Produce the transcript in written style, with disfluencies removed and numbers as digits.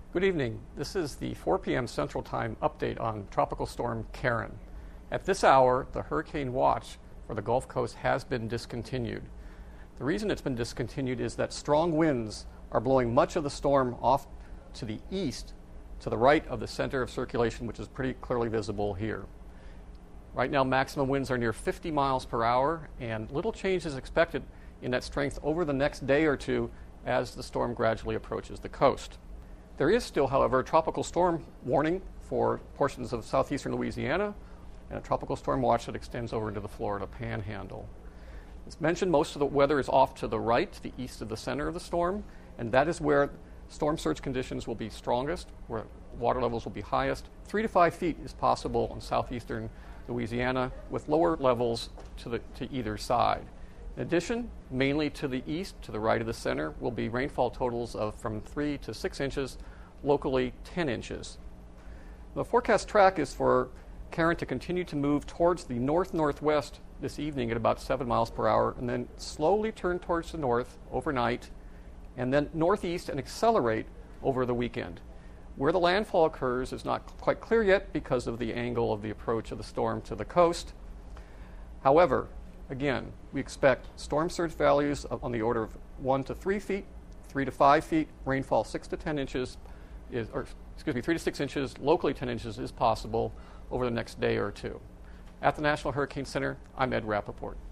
Good evening. This is the 4 p.m. Central Time update on Tropical Storm Karen. At this hour, the hurricane watch for the Gulf Coast has been discontinued. The reason it's been discontinued is that strong winds are blowing much of the storm off to the east, to the right of the center of circulation, which is pretty clearly visible here. Right now, maximum winds are near 50 miles per hour, and little change is expected in that strength over the next day or two as the storm gradually approaches the coast. There is still, however, a tropical storm warning for portions of southeastern Louisiana and a tropical storm watch that extends over into the Florida Panhandle. As mentioned, most of the weather is off to the right, to the east of the center of the storm, and that is where storm surge conditions will be strongest, where water levels will be highest. 3 to 5 feet is possible in southeastern Louisiana, with lower levels to either side. In addition, mainly to the east, to the right of the center, will be rainfall totals of from 3 to 6 inches, locally 10 inches. The forecast track is for Karen to continue to move towards the north-northwest this evening at about 7 miles per hour, and then slowly turn towards the north overnight, and then northeast and accelerate over the weekend. Where the landfall occurs is not quite clear yet because of the angle of the approach of the storm to the coast. However, again, we expect storm surge values on the order of 1 to 3 feet, 3 to 5 feet, rainfall 6 to 10 inches, 3 to 6 inches, locally 10 inches is possible over the next day or two. At the National Hurricane Center, I'm Ed Rappaport.